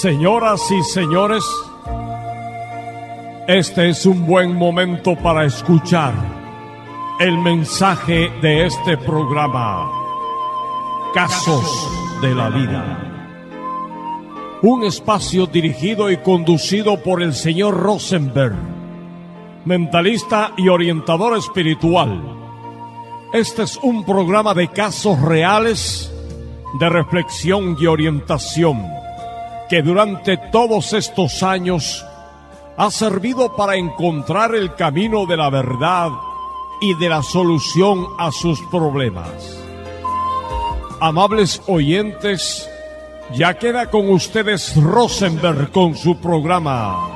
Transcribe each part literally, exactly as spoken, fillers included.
Señoras y señores, este es un buen momento para escuchar el mensaje de este programa, Casos de la Vida. Un espacio dirigido y conducido por el señor Rosenberg, mentalista y orientador espiritual. Este es un programa de casos reales, de reflexión y orientación, que durante todos estos años ha servido para encontrar el camino de la verdad y de la solución a sus problemas. Amables oyentes, ya queda con ustedes Rosenberg con su programa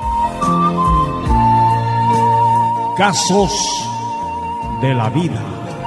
Casos de la Vida.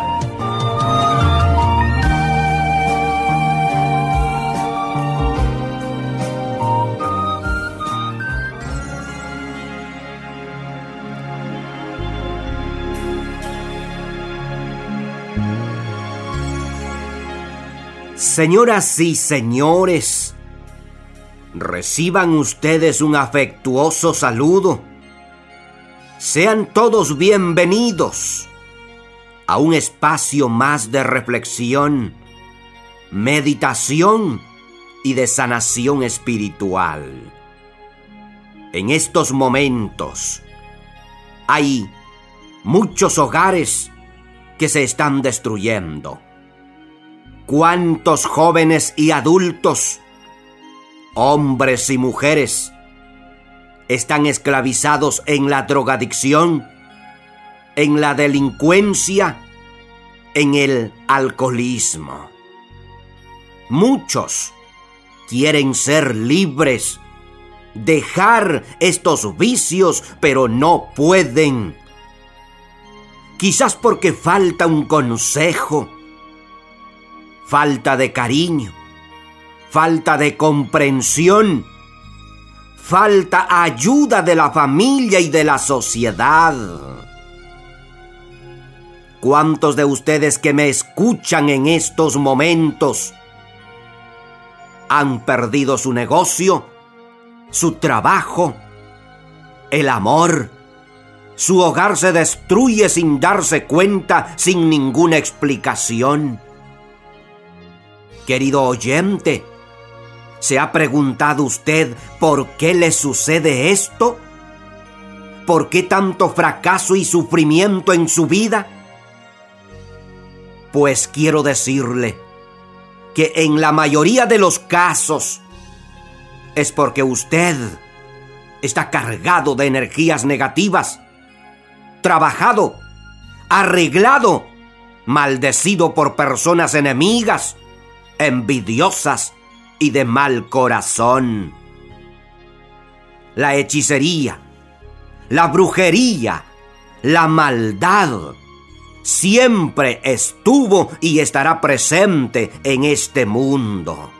Señoras y señores, reciban ustedes un afectuoso saludo. Sean todos bienvenidos a un espacio más de reflexión, meditación y de sanación espiritual. En estos momentos hay muchos hogares que se están destruyendo. ¿Cuántos jóvenes y adultos, hombres y mujeres, están esclavizados en la drogadicción, en la delincuencia, en el alcoholismo? Muchos quieren ser libres, dejar estos vicios, pero no pueden. Quizás porque falta un consejo, falta de cariño, falta de comprensión, falta ayuda de la familia y de la sociedad. ¿Cuántos de ustedes que me escuchan en estos momentos han perdido su negocio, su trabajo, el amor? Su hogar se destruye sin darse cuenta, sin ninguna explicación. Querido oyente, ¿se ha preguntado usted por qué le sucede esto? ¿Por qué tanto fracaso y sufrimiento en su vida? Pues quiero decirle que en la mayoría de los casos es porque usted está cargado de energías negativas, trabajado, arreglado, maldecido por personas enemigas, envidiosas y de mal corazón. La hechicería, la brujería, la maldad siempre estuvo y estará presente en este mundo.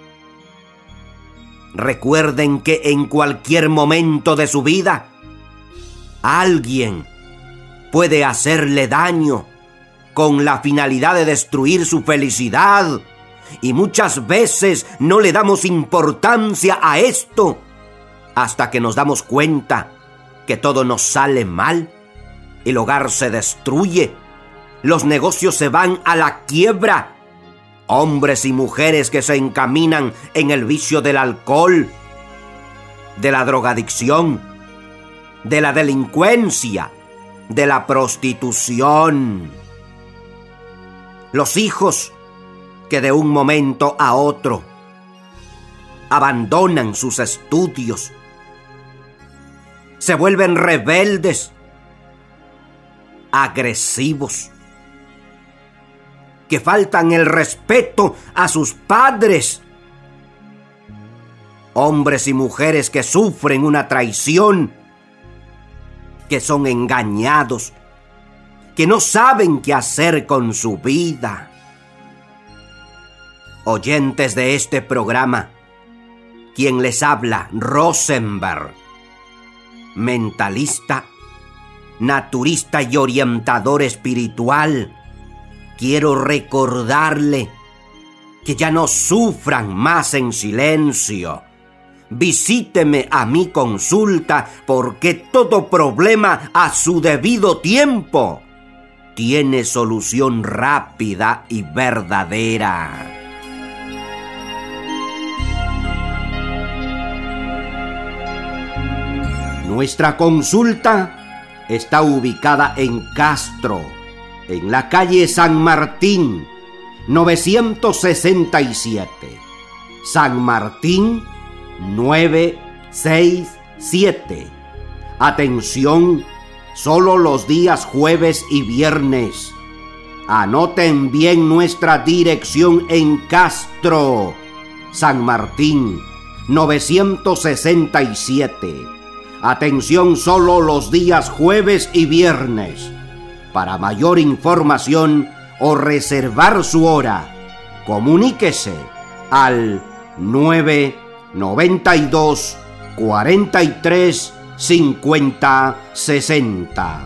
Recuerden que en cualquier momento de su vida, alguien puede hacerle daño con la finalidad de destruir su felicidad. Y muchas veces no le damos importancia a esto hasta que nos damos cuenta que todo nos sale mal, el hogar se destruye, los negocios se van a la quiebra, hombres y mujeres que se encaminan en el vicio del alcohol, de la drogadicción, de la delincuencia, de la prostitución. Los hijos que de un momento a otro abandonan sus estudios, se vuelven rebeldes, agresivos, que faltan el respeto a sus padres, hombres y mujeres que sufren una traición, que son engañados, que no saben qué hacer con su vida. Oyentes de este programa, quien les habla, Rosenberg, mentalista, naturista y orientador espiritual, quiero recordarle que ya no sufran más en silencio, visíteme a mi consulta, porque todo problema a su debido tiempo tiene solución rápida y verdadera. Nuestra consulta está ubicada en Castro, en la calle San Martín, novecientos sesenta y siete. San Martín, novecientos sesenta y siete. Atención, solo los días jueves y viernes. Anoten bien nuestra dirección en Castro, San Martín, novecientos sesenta y siete. Atención, solo los días jueves y viernes. Para mayor información o reservar su hora, comuníquese al nueve noventa y dos, cuarenta y tres, cincuenta, sesenta.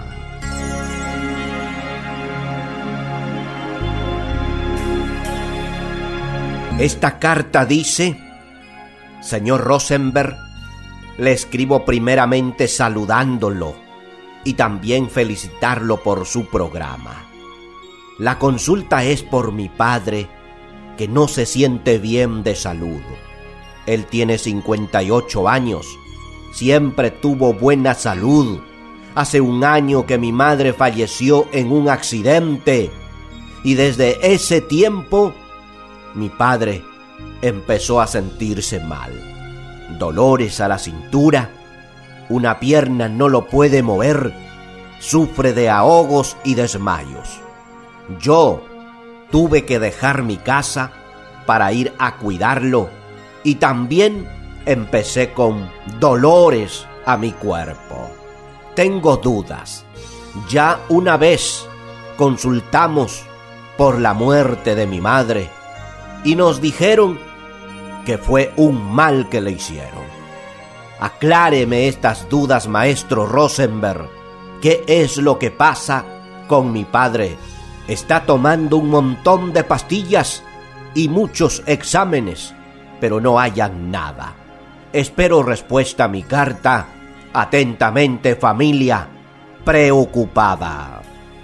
Esta carta dice: Señor Rosenberg, le escribo primeramente saludándolo y también felicitarlo por su programa. La consulta es por mi padre, que no se siente bien de salud. Él tiene cincuenta y ocho años, siempre tuvo buena salud. Hace un año que mi madre falleció en un accidente y desde ese tiempo mi padre empezó a sentirse mal. Dolores a la cintura, una pierna no lo puede mover, sufre de ahogos y desmayos. Yo tuve que dejar mi casa para ir a cuidarlo y también empecé con dolores a mi cuerpo. Tengo dudas. Ya una vez consultamos por la muerte de mi madre y nos dijeron que fue un mal que le hicieron. Acláreme estas dudas, maestro Rosenberg. ¿Qué es lo que pasa con mi padre? Está tomando un montón de pastillas y muchos exámenes, pero no hallan nada. Espero respuesta a mi carta. Atentamente, familia preocupada.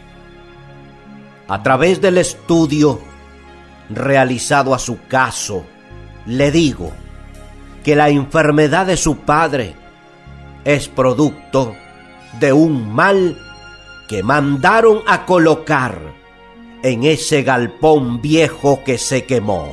A través del estudio realizado a su caso, le digo que la enfermedad de su padre es producto de un mal que mandaron a colocar en ese galpón viejo que se quemó.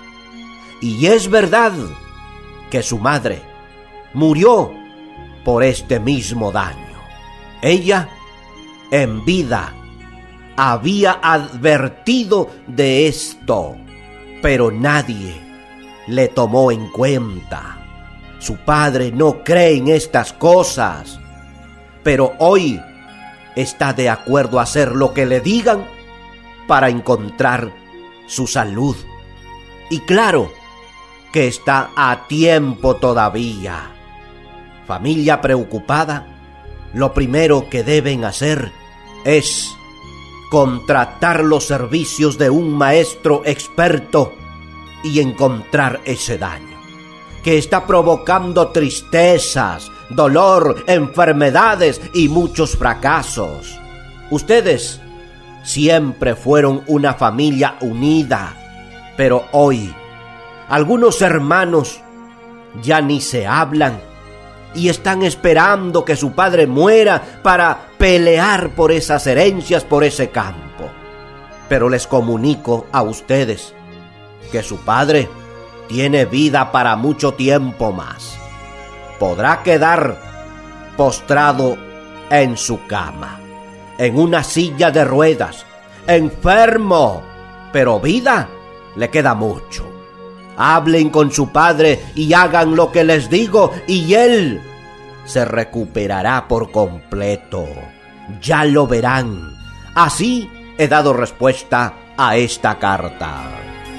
Y es verdad que su madre murió por este mismo daño. Ella, en vida, había advertido de esto, pero nadie le tomó en cuenta. Su padre no cree en estas cosas, pero hoy está de acuerdo a hacer lo que le digan para encontrar su salud. Y claro que está a tiempo todavía. Familia preocupada, lo primero que deben hacer es contratar los servicios de un maestro experto y encontrar ese daño que está provocando tristezas, dolor, enfermedades y muchos fracasos. Ustedes siempre fueron una familia unida, pero hoy algunos hermanos ya ni se hablan y están esperando que su padre muera para pelear por esas herencias, por ese campo. Pero les comunico a ustedes que su padre tiene vida para mucho tiempo más. Podrá quedar postrado en su cama, en una silla de ruedas, enfermo, pero vida le queda mucho. Hablen con su padre y hagan lo que les digo y él se recuperará por completo. Ya lo verán. Así he dado respuesta a esta carta.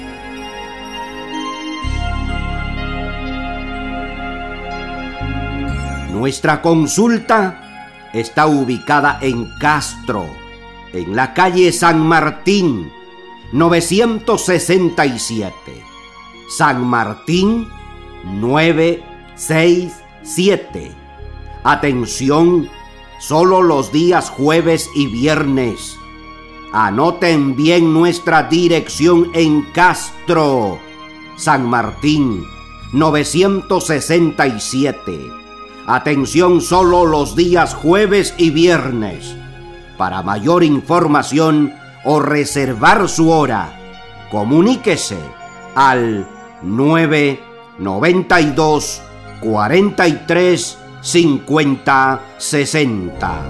Nuestra consulta está ubicada en Castro, en la calle San Martín, novecientos sesenta y siete. San Martín, novecientos seis siete. Atención, solo los días jueves y viernes. Anoten bien nuestra dirección en Castro, San Martín, novecientos sesenta y siete. Atención, solo los días jueves y viernes. Para mayor información o reservar su hora, comuníquese al nueve noventa y dos, cuarenta y tres, cincuenta, sesenta.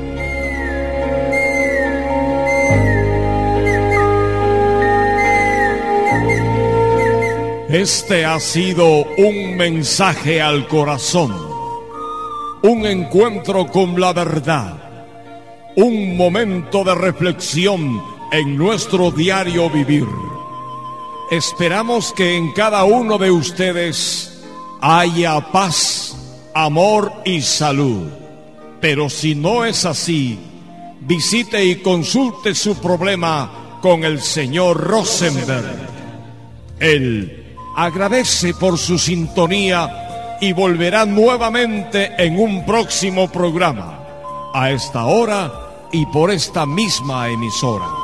Este ha sido un mensaje al corazón, un encuentro con la verdad, un momento de reflexión en nuestro diario vivir. Esperamos que en cada uno de ustedes haya paz, amor y salud. Pero si no es así, visite y consulte su problema con el señor Rosenberg. Él agradece por su sintonía y volverá nuevamente en un próximo programa, a esta hora y por esta misma emisora.